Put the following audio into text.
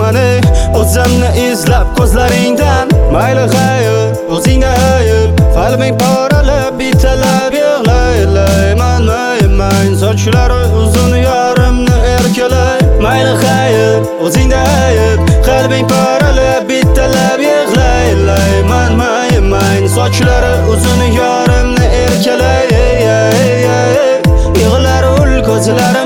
mani o'zimni izlab ko'zlaringdan mayli xayr o'zingda ayb qalbing poralab bitalab yig'layman mayman sochlari uzun yorimni erkalay mayli xayr o'zingda ayb qalbing poralab bitalab yig'layman mayman sochlari uzun yorimni erkalay yig'lar ul ko'zlarim